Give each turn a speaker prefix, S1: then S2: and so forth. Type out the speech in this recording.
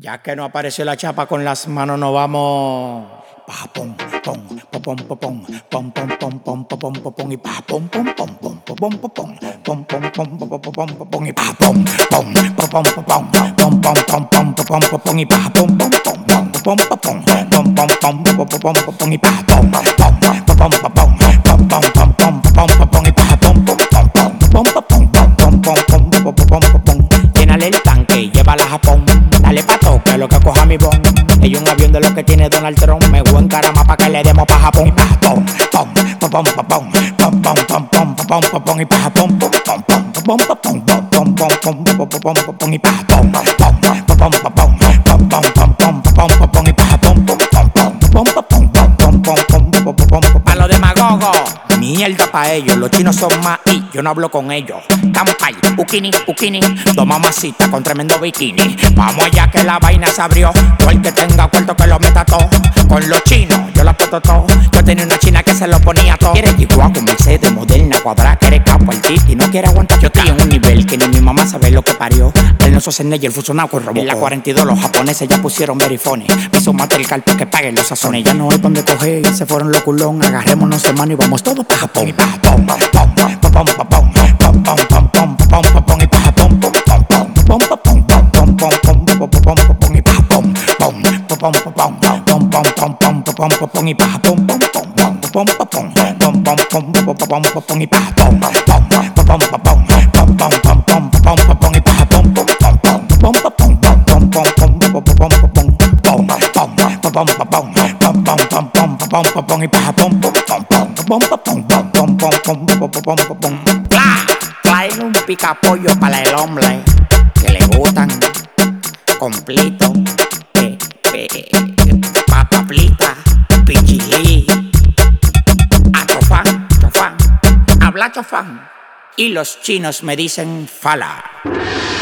S1: Ya que no apareció la chapa con las manos, nos vamos. Pa pom pom pom pom pom pom pom pom pom pom pom pom y pa pom pom pom pom pom pom pom pom pom pom pom pom pom y pa pom pom pom pom pom pom pom pom pom pom y pa pom pom pom pom pom pom pom pom pom y pa pom pom pom pom pom y pa pom pom. Llénale el tanque, llévala a Japón. Dale pa' toque lo que coja mi bon. Ella un avión de lo que tiene Donald Trump. Me voy en carama pa' que le demos pa' Japón. Y pa' Japón, pom, pom, pom, pom, pom, pom, pom, pom, pom, pom, pom, y pa' Japón, pom, pom, pom, pom, pom, pom, pom, pom, pom, pom, pom, pom, y pa' Japón, pom, pom, pom, pom, pom, pom, pom, pom, pom, y pa' Japón, pom, pom, pom, pom, pom, pom, pom, pom. Pa' los demagogos, mierda pa' ellos. Los chinos son más y yo no hablo con ellos. Kampai, ukini, dos mamacitas con tremendo bikini. Vamos allá que la vaina se abrió. Todo el que tenga cuarto que lo meta todo. Con los chinos yo la puedo todo. Yo tenía una china que se lo ponía todo. Quiere Chihuahua con Mercedes, moderna, cuadrada. Quiere capo el titi, no quiere aguantar. Yo estoy en un nivel que ni mi mamá sabe lo que parió. El no Schwarzenegger fusionado con Robocop. En la 42 los japoneses ya pusieron verifones. Me hizo mate el calpo que paguen los sazones. Ya no hay donde coger, se fueron los culón. Agarrémonos de mano y vamos todos pa' Japón. Y pa' Japón, pom, pom, pom, pom, pom, pom, pom, pom, pom, pom, pom, pom, y pa' Japón, pom, pom, pom, pom, pom, pom, pom, pom, pom, pom, pom, y pa' Japón, pom, pom, pom, pom, pom, pom, pom, pom, pom, y pa' Japón, pom, pom, pom, pom, pom, pom, y pa' Japón, pom, pom, pom, pom, pom, y pa' Japón, pom, pom, pom, y pa' Japón, traen un picapollo para el hombre que le gustan completo, papaplita, pichilí, a chofán, habla chofán, y los chinos me dicen fala.